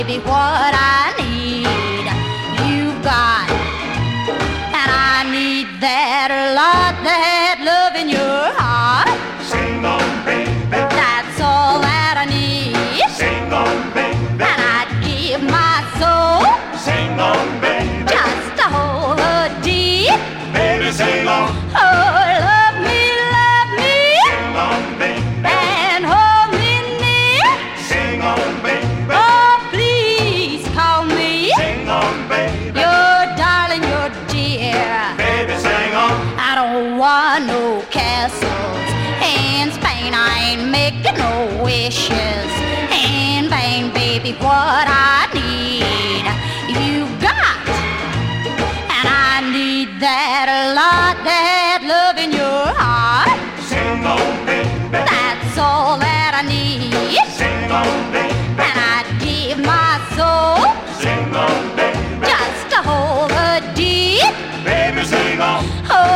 baby, what I need, you've got. And I need that lot, that love in your heart. Sing on, baby. That's all that I need. Sing on, baby. And I'd give my soul Sing on, baby. just to hold her deep. Baby, sing on. Oh, love me, Sing on, baby. and hold me near. Sing on, baby. Oh, please call me Sing on, baby. your darling, your dear. Baby, sing on. I don't want no castles in Spain. I ain't making no wishes in vain, baby. What I need, you got. And I need that lot, that love in your heart. Sing on, baby. That's all that I need. Sing on, baby. And I'd give my soul Sing on, baby. just to hold her deep. Baby, sing on. Oh,